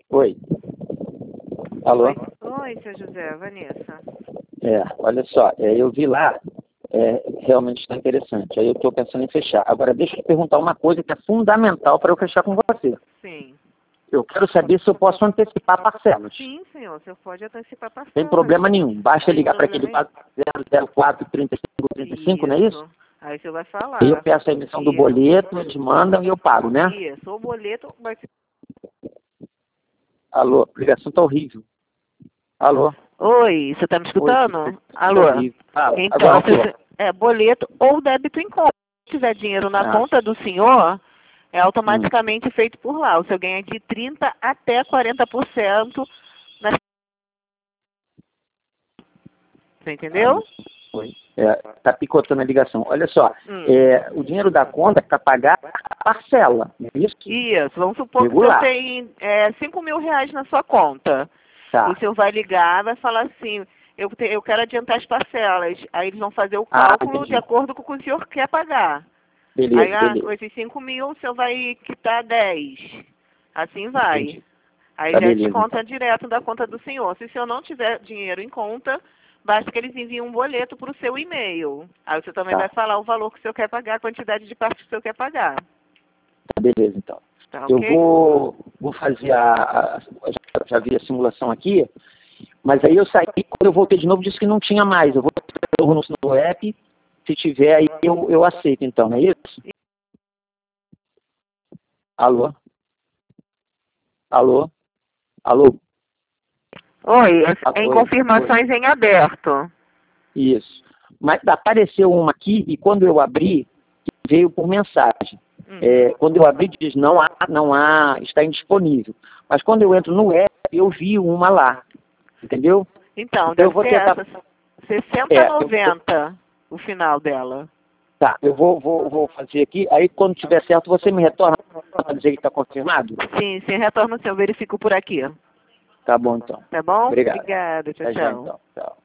Oi. Alô? Oi, seu José, Vanessa. Olha só, eu vi lá, realmente está interessante. Aí eu estou pensando em fechar. Agora, deixa eu te perguntar uma coisa que é fundamental para eu fechar com você. Sim. Eu quero saber se eu posso antecipar parcelas. Sim, senhor, você pode antecipar parcelas. Sem problema nenhum. Basta ligar para aquele problema 004-3535, não é isso? Aí você vai falar. E eu peço a emissão do boleto, eles mandam e eu pago, né? Isso, o boleto vai ser... Alô, a ligação está horrível. Alô? Oi, você está me escutando? Oi, Alô? horrível. Fala. Então, Agora, boleto ou débito em conta. Se tiver dinheiro na conta do senhor, é automaticamente feito por lá. O senhor ganha de 30% até 40%. Você entendeu? Oi. Tá picotando a ligação. Olha só, o dinheiro da conta é para pagar a parcela, não é isso? Isso, vamos supor Regular. que o senhor tem 5 mil reais na sua conta. Tá. O senhor vai ligar, vai falar assim, eu quero adiantar as parcelas. Aí eles vão fazer o cálculo de acordo com o que o senhor quer pagar. Beleza, Aí, beleza. com esses 5 mil, o senhor vai quitar 10. Assim vai. Entendi. Aí Tá, já beleza, desconta direto da conta do senhor. Se o senhor não tiver dinheiro em conta, basta que eles enviem um boleto para o seu e-mail. Aí você também vai falar o valor que o senhor quer pagar, a quantidade de parte que o senhor quer pagar. Tá, beleza, então. Tá, Eu ok? vou fazer já vi a simulação aqui, mas aí eu saí, quando eu voltei de novo, disse que não tinha mais. Eu vou no app, se tiver aí eu aceito, então, não é isso? Alô? Alô? Alô? Oi, em Oi, confirmações em aberto. Isso. Mas apareceu uma aqui e quando eu abri, veio por mensagem. Quando eu abri, diz não há, está indisponível. Mas quando eu entro no app, eu vi uma lá. Entendeu? Então, eu deve vou ser tentar... essa. 60,90 o final dela. Tá, eu vou fazer aqui. Aí quando tiver certo, você me retorna para dizer que está confirmado? Sim, retorno se eu verifico por aqui. Tá bom, então. Tá bom? Obrigado. Obrigada, tchau, Até já, tchau. então. Tchau.